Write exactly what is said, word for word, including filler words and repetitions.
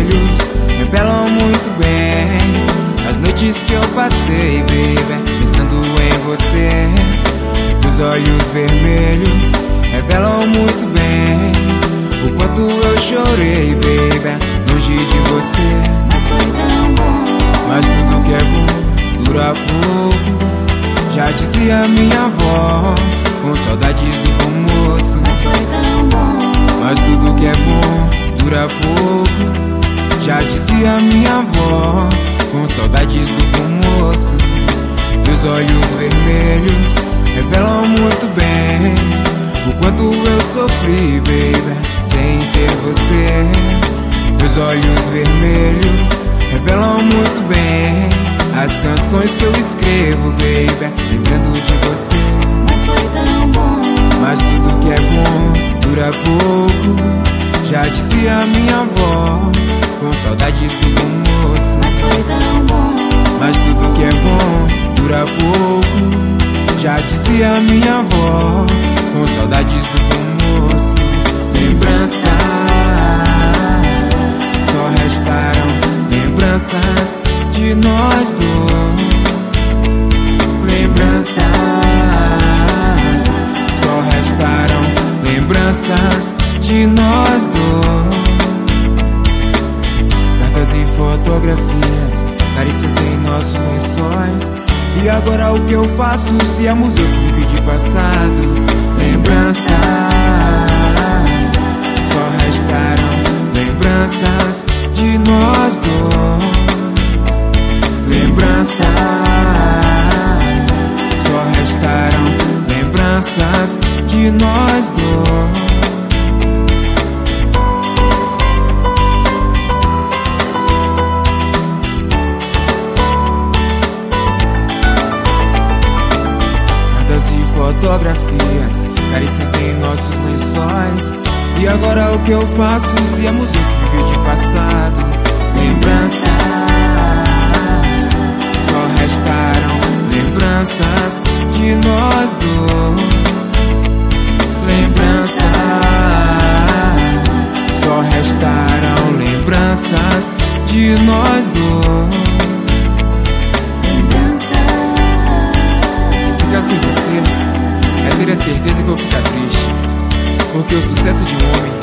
vermelhos revelam muito bem as noites que eu passei, baby, pensando em você. Os olhos vermelhos revelam muito bem o quanto eu chorei, baby, longe de você. Mas foi tão bom. Mas tudo que é bom dura pouco, já dizia minha avó, com saudades do bom moço. Mas foi tão bom. Mas tudo que é bom dura pouco, já dizia minha avó, com saudades do bom moço. Meus olhos vermelhos revelam muito bem o quanto eu sofri, baby, sem ter você. Meus olhos vermelhos revelam muito bem as canções que eu escrevo, baby, lembrando de você. Mas foi tão bom. Mas tudo que é bom dura pouco, já dizia minha avó, com saudades do bom moço. Mas foi tão bom. Mas tudo que é bom dura pouco, já dizia minha avó, com saudades do bom moço. Lembranças, só restaram lembranças de nós dois. Lembranças, só restaram lembranças de nós dois. Cartas e fotografias, carícias em nossos lençóis. E agora o que eu faço se é museu que vivi de passado? Lembranças, só restaram lembranças de nós dois. Lembranças, só restaram lembranças de nós dois. Fotografias, carícias em nossos lençóis. E agora o que eu faço se é museu que vivi de passado? Lembranças, só restaram lembranças de nós dois. Lembranças, só restaram lembranças de nós dois. Ficar sem você é ter a certeza que eu vou ficar triste, porque o sucesso de um homem